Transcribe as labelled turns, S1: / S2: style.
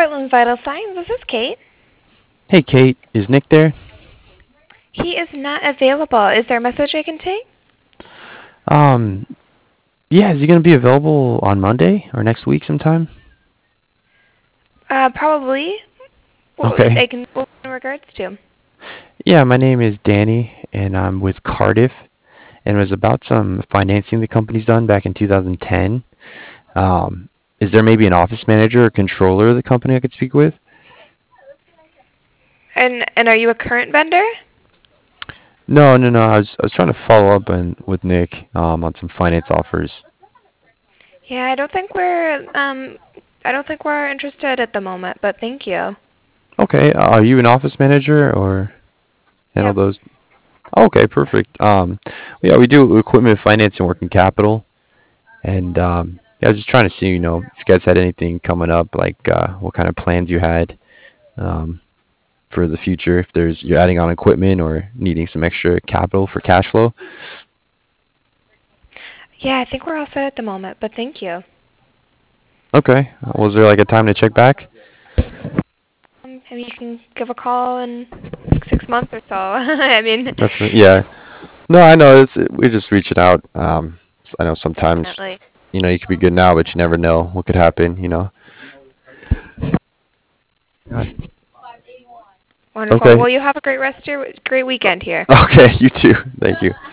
S1: Portland Vital Signs. This is Kate.
S2: Hey Kate, is Nick there?
S1: He is not available. Is there a message I can take?
S2: Um, yeah, is he gonna be available on Monday or next week sometime?
S1: Probably.
S2: Okay.
S1: I can. What in regards to?
S2: Yeah, my name is Danny, and I'm with Cardiff, and it was about some financing the company's done back in 2010. Is there maybe an office manager or controller of the company I could speak with?
S1: And are you a current vendor?
S2: No, no, no. I was trying to follow up with Nick on some finance offers.
S1: Yeah, I don't think we're interested at the moment. But thank you.
S2: Okay, are you an office manager or handle
S1: Yep.
S2: those? Okay, perfect. Yeah, we do equipment finance and working capital. And yeah, I was just trying to see, if you guys had anything coming up, like what kind of plans you had um, for the future, if you're adding on equipment or needing some extra capital for cash flow.
S1: Yeah, I think we're all set at the moment. But thank you.
S2: Okay. Was there like a time to check back?
S1: Maybe you can give a call in like 6 months or so. I mean,
S2: Yeah. No, I know. We're just reaching out. I know sometimes,
S1: definitely.
S2: you could be good now, but you never know what could happen.
S1: Wonderful.
S2: Okay.
S1: Well, you have a great rest of your great weekend here.
S2: Okay. You too. Thank you.